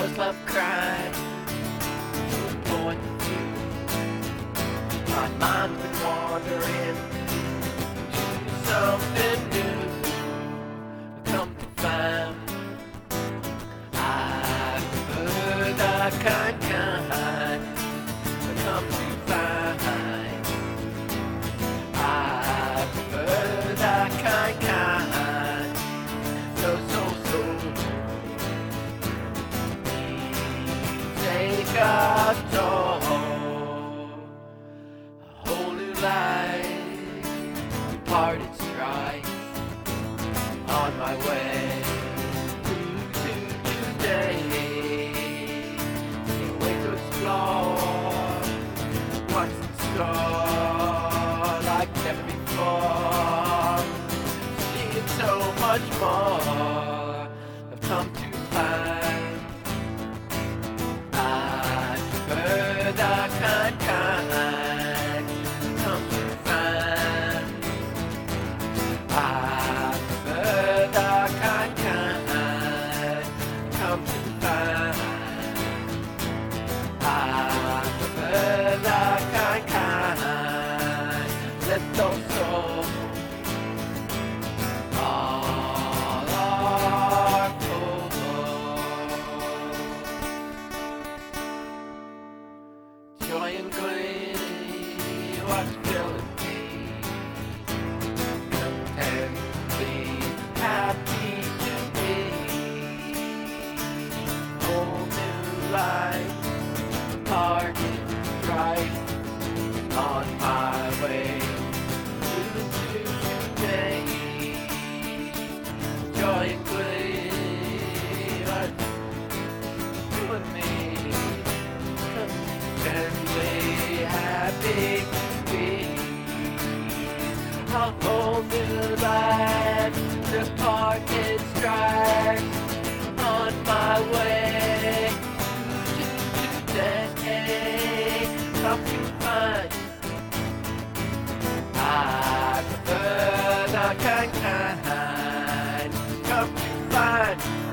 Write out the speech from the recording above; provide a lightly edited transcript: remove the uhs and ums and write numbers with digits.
first love crime. Point to my mind's been wandering to something new. Come to find I prefer the kind. Come to find I prefer the kind. So take a toll. A whole new life, departed strife on my way to today. Can't wait to explore what's in store like never before. Seeing so much more I've come to find. I prefer the kind. Come to find I prefer the kind. Come to find I prefer the kind. Let those souls all are full. Joy and glee, what's filling me? Content to be happy to be. Whole new life, party, strife on my way to today. Joy and glee, what's filling me? Constantly happy to be. A whole new life, departed strife on my way to today. Come to find I prefer the kind. Come to find